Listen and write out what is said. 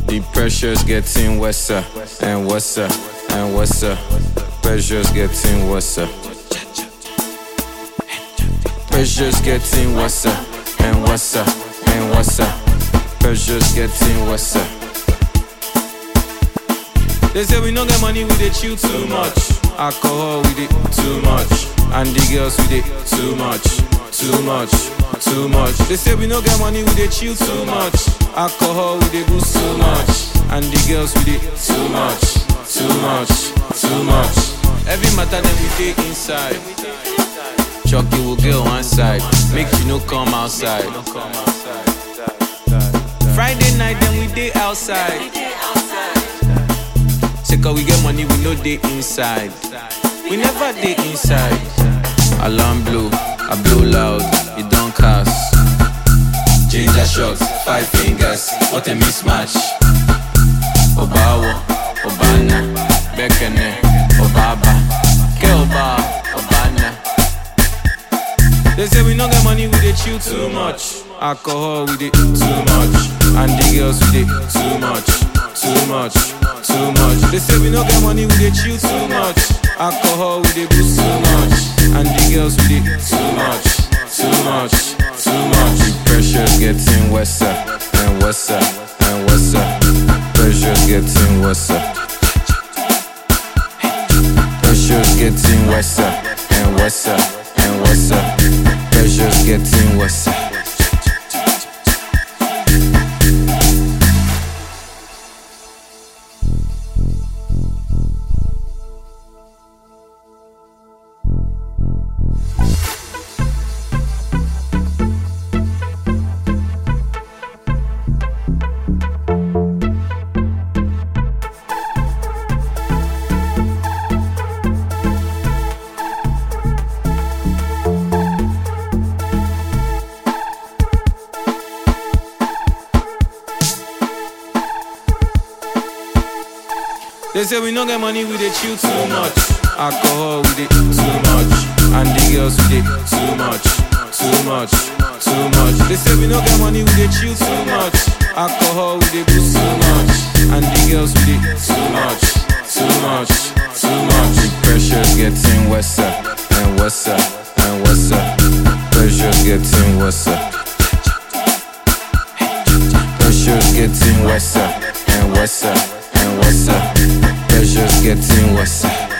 The pressure's getting worse and worse and worse. Pressure's getting worse. Pressure's getting worse and worse and worse. Pressure's getting worse. They say we don't get money, we dey chill too much. Alcohol, we dey too much. And the girls, we dey too much, too much, too much. They say we don't get money, we dey chill too much. Alcohol, we dey boost too much. And the girls, we dey too much, too much, too much. Every matter then we dey inside. Chucky will get one side, make you no come outside. Friday night then we dey outside. Say cause we get money, we no dey inside. We never dey inside. Alarm blow, I blow loud, it don't cast. Ginger shots, 5 fingers, what a mismatch. Obawo, Obana, Bekene, Obaba, Kelba, Obana. They say we don't get money, we dey chill too much. Alcohol, we dey too much. And the girls, we dey too much, too much, too much. They say we don't get money, we dey chill too much. Alcohol, we dey boost too much. And the girls, we dey too much, too much, too much. The pressure's getting worse and worse and worse. Pressure's getting worse. Pressure's getting worse and worse and worse. Pressure's getting worse. They say we don't get money, we dey chill too much. Alcohol, we dey too much. And the girls, we dey too much, too much, too much. They say we don't get money, we dey chill too much. Alcohol, we dey boost too much. And the girls, we dey too much, too much, too much. The pressure's getting worse and worse and worse. Pressure's getting worse. Pressure's getting worse and worse and worse. Pressure's getting worse.